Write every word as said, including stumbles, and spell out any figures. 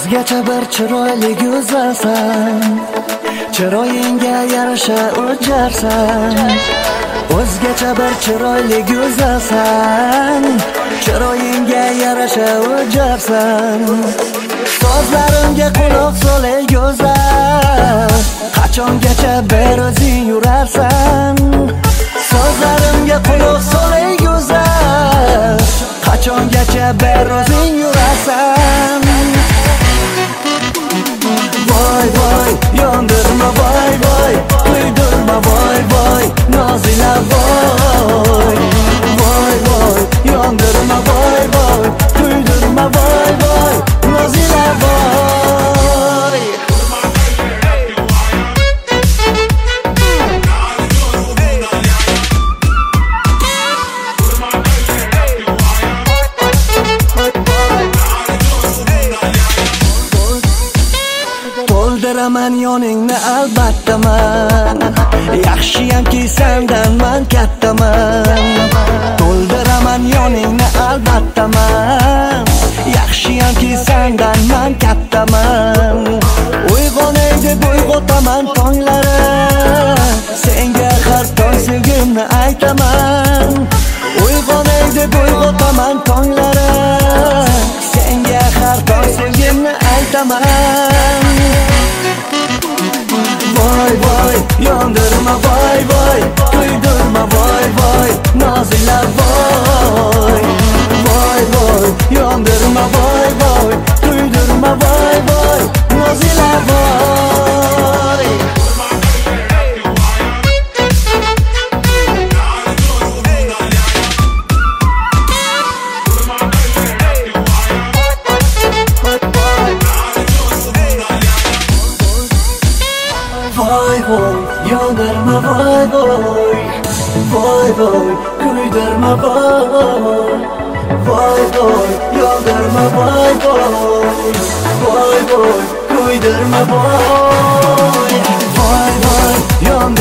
O'zgacha bir chiroyli go'zalsan, chiroyingga yarasha o'jarsan. O'zgacha bir chiroyli go'zalsan, chiroyingga yarasha o'jarsan. So'zlarimga quloq sol ey go'zal, qachongacha bir o'zing yurarsan. So'zlarimga quloq sol ey go'zal, qachongacha bir o'zing yurarsan. Voy voy, yondirma voy voy, kuydirma voy voy, nozila voy. Voy voy, yondirma voy voy, kuydirma voy voy, nozila voy. To'ldiraman yoningni albatta man, yaxshiyamki sendan man kattaman. To'ldiraman yoningni albatta man, yaxshiyamki sendan man kattaman. Uyg'onay deb uyg'otaman tonglari, senga har tong sevgimni aytaman. Uyg'onay deb uyg'otaman tonglari, senga har tong sevgimni aytaman. Voy voy, yondirma voy voy, kuydirma voy voy, nozila voy. Voy voy, yondirma voy voy, kuydirma voy voy, nozila voy. Voy voy, yondirma voy voy, voy voy, kuydirma voy. Voy voy, yondirma voy voy, voy voy, kuydirma voy. Voy voy, yondirma